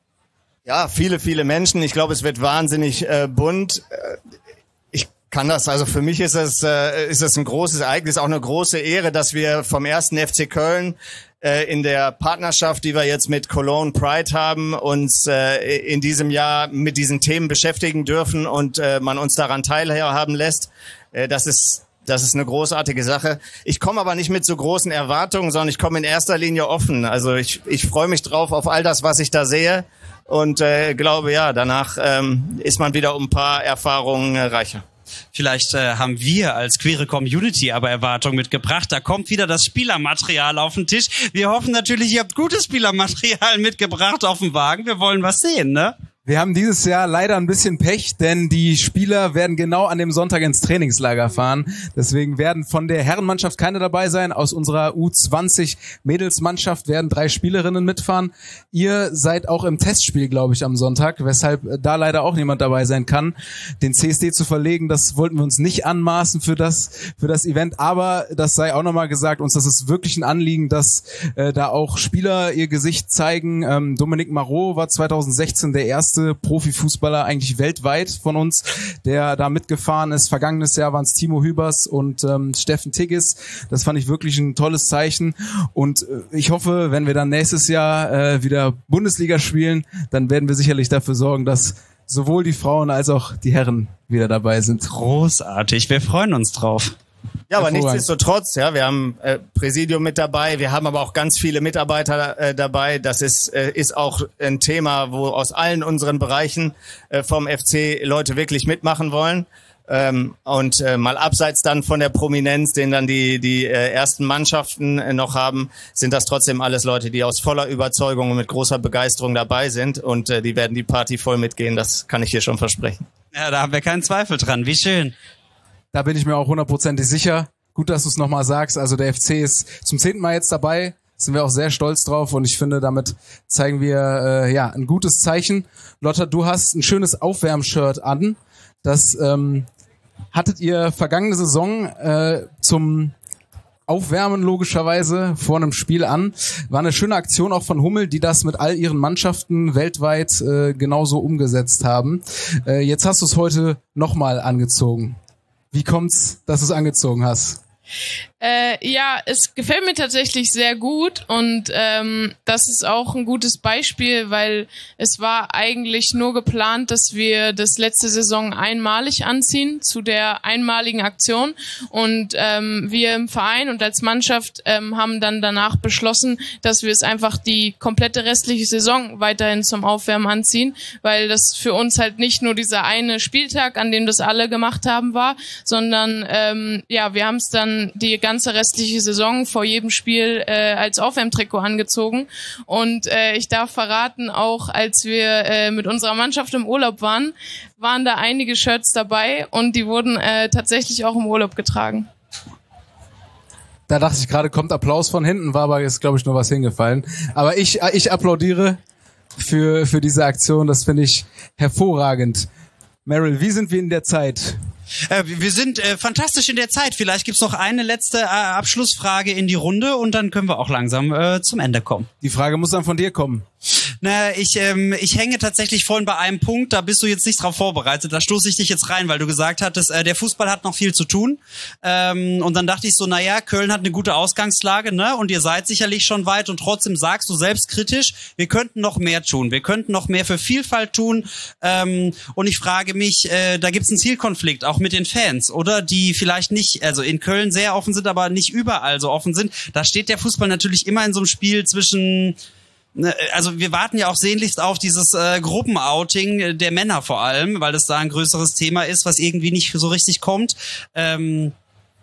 Ja, viele, viele Menschen. Ich glaube, es wird wahnsinnig äh, bunt. Ich kann das, also für mich ist es, äh, ist es ein großes Ereignis, auch eine große Ehre, dass wir vom ersten F C Köln äh, in der Partnerschaft, die wir jetzt mit Cologne Pride haben, uns äh, in diesem Jahr mit diesen Themen beschäftigen dürfen und äh, man uns daran teilhaben lässt. Äh, das ist Das ist eine großartige Sache. Ich komme aber nicht mit so großen Erwartungen, sondern ich komme in erster Linie offen. Also ich, ich freue mich drauf auf all das, was ich da sehe. Und äh, glaube, ja, danach ähm, ist man wieder um ein paar Erfahrungen äh, reicher. Vielleicht äh, haben wir als queere Community aber Erwartungen mitgebracht. Da kommt wieder das Spielermaterial auf den Tisch. Wir hoffen natürlich, ihr habt gutes Spielermaterial mitgebracht auf dem Wagen. Wir wollen was sehen, ne? Wir haben dieses Jahr leider ein bisschen Pech, denn die Spieler werden genau an dem Sonntag ins Trainingslager fahren. Deswegen werden von der Herrenmannschaft keine dabei sein. Aus unserer U zwanzig Mädelsmannschaft werden drei Spielerinnen mitfahren. Ihr seid auch im Testspiel, glaube ich, am Sonntag, weshalb da leider auch niemand dabei sein kann. Den C S D zu verlegen, das wollten wir uns nicht anmaßen für das für das Event. Aber das sei auch nochmal gesagt, uns das ist wirklich ein Anliegen, dass äh, da auch Spieler ihr Gesicht zeigen. Ähm, Dominique Marot war zweitausendsechzehn der erste Profifußballer eigentlich weltweit von uns, der da mitgefahren ist. Vergangenes Jahr waren es Timo Hübers und ähm, Steffen Tigges. Das fand ich wirklich ein tolles Zeichen. Und äh, ich hoffe, wenn wir dann nächstes Jahr äh, wieder Bundesliga spielen, dann werden wir sicherlich dafür sorgen, dass sowohl die Frauen als auch die Herren wieder dabei sind. Großartig, wir freuen uns drauf. Ja, aber nichtsdestotrotz, ja, wir haben äh, Präsidium mit dabei, wir haben aber auch ganz viele Mitarbeiter äh, dabei. Das ist äh, ist auch ein Thema, wo aus allen unseren Bereichen äh, vom F C Leute wirklich mitmachen wollen. Ähm, und äh, mal abseits dann von der Prominenz, den dann die die äh, ersten Mannschaften äh, noch haben, sind das trotzdem alles Leute, die aus voller Überzeugung und mit großer Begeisterung dabei sind. Und äh, die werden die Party voll mitgehen, das kann ich hier schon versprechen. Ja, da haben wir keinen Zweifel dran. Wie schön. Da bin ich mir auch hundertprozentig sicher. Gut, dass du es nochmal sagst. Also der F C ist zum zehnten Mal jetzt dabei. Sind wir auch sehr stolz drauf. Und ich finde, damit zeigen wir äh, ja ein gutes Zeichen. Lotta, du hast ein schönes Aufwärmshirt an. Das ähm, hattet ihr vergangene Saison äh, zum Aufwärmen logischerweise vor einem Spiel an. War eine schöne Aktion auch von Hummel, die das mit all ihren Mannschaften weltweit äh, genauso umgesetzt haben. Äh, jetzt hast du es heute nochmal angezogen. Wie kommt's, dass du es angezogen hast? Äh, ja, es gefällt mir tatsächlich sehr gut und ähm, das ist auch ein gutes Beispiel, weil es war eigentlich nur geplant, dass wir das letzte Saison einmalig anziehen zu der einmaligen Aktion und ähm, wir im Verein und als Mannschaft ähm, haben dann danach beschlossen, dass wir es einfach die komplette restliche Saison weiterhin zum Aufwärmen anziehen, weil das für uns halt nicht nur dieser eine Spieltag, an dem das alle gemacht haben, war, sondern ähm, ja, wir haben es dann die ganze restliche Saison vor jedem Spiel äh, als Aufwärmtrikot angezogen und äh, ich darf verraten, auch als wir äh, mit unserer Mannschaft im Urlaub waren, waren da einige Shirts dabei und die wurden äh, tatsächlich auch im Urlaub getragen. Da dachte ich gerade, kommt Applaus von hinten, war aber jetzt, glaube ich, nur was hingefallen. Aber ich, ich applaudiere für, für diese Aktion, das finde ich hervorragend. Meryl, wie sind wir in der Zeit? Äh, wir sind äh, fantastisch in der Zeit. Vielleicht gibt's noch eine letzte äh, Abschlussfrage in die Runde und dann können wir auch langsam äh, zum Ende kommen. Die Frage muss dann von dir kommen. Na, ich ähm, ich hänge tatsächlich vorhin bei einem Punkt, da bist du jetzt nicht drauf vorbereitet, da stoße ich dich jetzt rein, weil du gesagt hattest, äh, der Fußball hat noch viel zu tun. Ähm, und dann dachte ich so, naja, Köln hat eine gute Ausgangslage, ne? Und ihr seid sicherlich schon weit und trotzdem sagst du selbstkritisch, wir könnten noch mehr tun, wir könnten noch mehr für Vielfalt tun. Ähm, und ich frage mich, äh, da gibt's einen Zielkonflikt, auch mit den Fans, oder? Die vielleicht nicht, also in Köln sehr offen sind, aber nicht überall so offen sind. Da steht der Fußball natürlich immer in so einem Spiel zwischen... Also wir warten ja auch sehnlichst auf dieses äh, Gruppenouting der Männer vor allem, weil das da ein größeres Thema ist, was irgendwie nicht so richtig kommt. Ähm,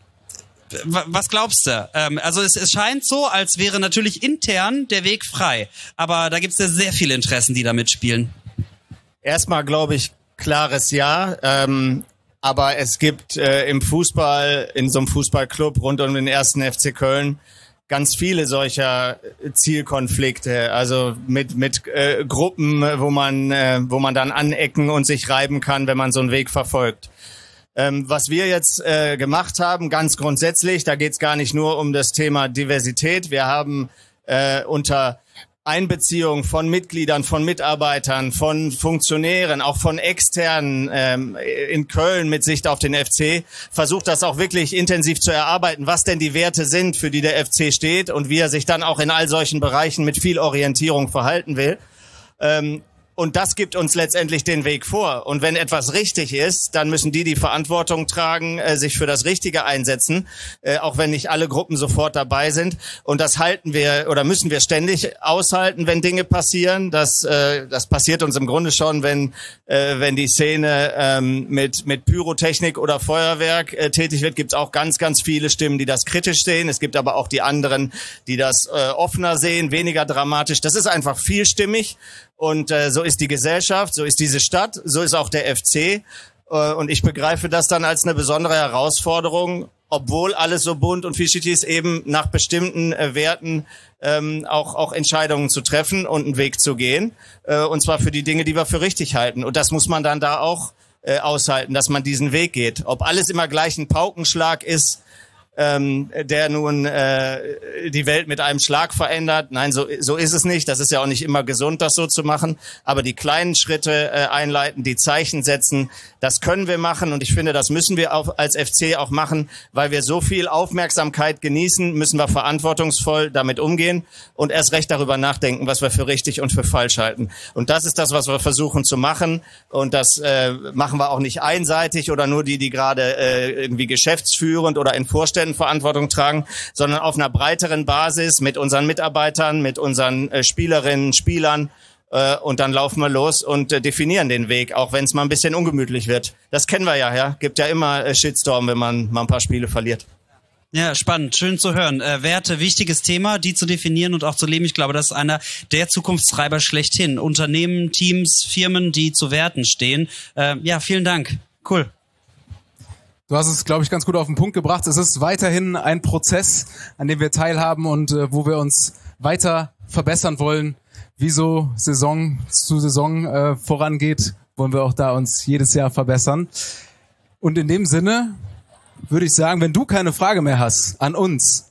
was glaubst du? Ähm, also es, es scheint so, als wäre natürlich intern der Weg frei, aber da gibt es ja sehr viele Interessen, die da mitspielen. Erstmal glaube ich, klares Ja. Ähm Aber es gibt äh, im Fußball, in so einem Fußballclub rund um den ersten F C Köln, ganz viele solcher Zielkonflikte, also mit mit äh, Gruppen, wo man äh, wo man dann anecken und sich reiben kann, wenn man so einen Weg verfolgt. Ähm, was wir jetzt äh, gemacht haben, ganz grundsätzlich, da geht's gar nicht nur um das Thema Diversität. Wir haben äh, unter Einbeziehung von Mitgliedern, von Mitarbeitern, von Funktionären, auch von Externen ähm, in Köln mit Sicht auf den F C, versucht das auch wirklich intensiv zu erarbeiten, was denn die Werte sind, für die der F C steht und wie er sich dann auch in all solchen Bereichen mit viel Orientierung verhalten will. Ähm, Und das gibt uns letztendlich den Weg vor. Und wenn etwas richtig ist, dann müssen die die Verantwortung tragen, äh, sich für das Richtige einsetzen, äh, auch wenn nicht alle Gruppen sofort dabei sind. Und das halten wir oder müssen wir ständig aushalten, wenn Dinge passieren. Das, äh, das passiert uns im Grunde schon, wenn, äh, wenn die Szene ähm, mit, mit Pyrotechnik oder Feuerwerk äh, tätig wird. Gibt es auch ganz, ganz viele Stimmen, die das kritisch sehen. Es gibt aber auch die anderen, die das äh, offener sehen, weniger dramatisch. Das ist einfach vielstimmig. Und äh, so ist die Gesellschaft, so ist diese Stadt, so ist auch der F C. Äh, und ich begreife das dann als eine besondere Herausforderung, obwohl alles so bunt und vielschichtig ist, eben nach bestimmten äh, Werten ähm, auch auch Entscheidungen zu treffen und einen Weg zu gehen. Äh, und zwar für die Dinge, die wir für richtig halten. Und das muss man dann da auch äh, aushalten, dass man diesen Weg geht. Ob alles immer gleich ein Paukenschlag ist, ähm, der nun äh, die Welt mit einem Schlag verändert. Nein, so, so ist es nicht. Das ist ja auch nicht immer gesund, das so zu machen. Aber die kleinen Schritte äh, einleiten, die Zeichen setzen, das können wir machen. Und ich finde, das müssen wir auch als F C auch machen, weil wir so viel Aufmerksamkeit genießen, müssen wir verantwortungsvoll damit umgehen und erst recht darüber nachdenken, was wir für richtig und für falsch halten. Und das ist das, was wir versuchen zu machen. Und das äh, machen wir auch nicht einseitig oder nur die, die gerade äh, irgendwie geschäftsführend oder in Vorständen Verantwortung tragen, sondern auf einer breiteren Basis mit unseren Mitarbeitern, mit unseren äh, Spielerinnen, Spielern. Äh, und dann laufen wir los und äh, definieren den Weg, auch wenn es mal ein bisschen ungemütlich wird. Das kennen wir ja, ja. Gibt ja immer äh, Shitstorm, wenn man mal ein paar Spiele verliert. Ja, spannend, schön zu hören. Äh, Werte, wichtiges Thema, die zu definieren und auch zu leben. Ich glaube, das ist einer der Zukunftstreiber schlechthin. Unternehmen, Teams, Firmen, die zu Werten stehen. Äh, ja, vielen Dank. Cool. Du hast es, glaube ich, ganz gut auf den Punkt gebracht. Es ist weiterhin ein Prozess, an dem wir teilhaben und äh, wo wir uns weiter verbessern wollen. Wie so Saison zu Saison äh, vorangeht, wollen wir auch da uns jedes Jahr verbessern. Und in dem Sinne würde ich sagen, wenn du keine Frage mehr hast an uns.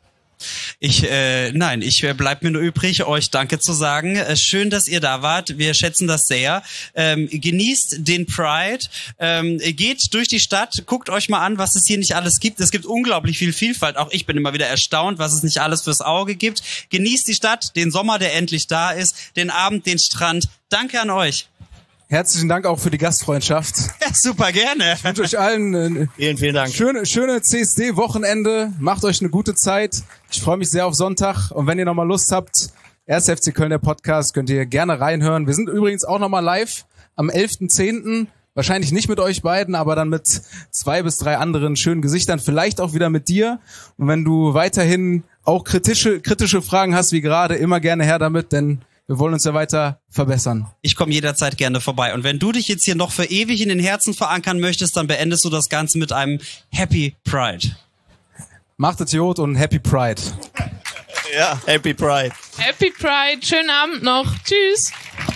Ich, äh, nein, ich äh, bleibt mir nur übrig, euch Danke zu sagen. Äh, schön, dass ihr da wart. Wir schätzen das sehr. Ähm, genießt den Pride. Ähm, geht durch die Stadt. Guckt euch mal an, was es hier nicht alles gibt. Es gibt unglaublich viel Vielfalt. Auch ich bin immer wieder erstaunt, was es nicht alles fürs Auge gibt. Genießt die Stadt, den Sommer, der endlich da ist, den Abend, den Strand. Danke an euch. Herzlichen Dank auch für die Gastfreundschaft. Ja, super gerne. Ich wünsche euch allen äh, Vielen, vielen Dank. Schöne, schöne C S D-Wochenende. Macht euch eine gute Zeit. Ich freue mich sehr auf Sonntag. Und wenn ihr nochmal Lust habt, erster F C Köln, der Podcast, könnt ihr gerne reinhören. Wir sind übrigens auch nochmal live am elften zehnten Wahrscheinlich nicht mit euch beiden, aber dann mit zwei bis drei anderen schönen Gesichtern. Vielleicht auch wieder mit dir. Und wenn du weiterhin auch kritische, kritische Fragen hast, wie gerade, immer gerne her damit, denn wir wollen uns ja weiter verbessern. Ich komme jederzeit gerne vorbei. Und wenn du dich jetzt hier noch für ewig in den Herzen verankern möchtest, dann beendest du das Ganze mit einem Happy Pride. Macht es gut und Happy Pride. Ja, Happy Pride. Happy Pride, schönen Abend noch. Tschüss.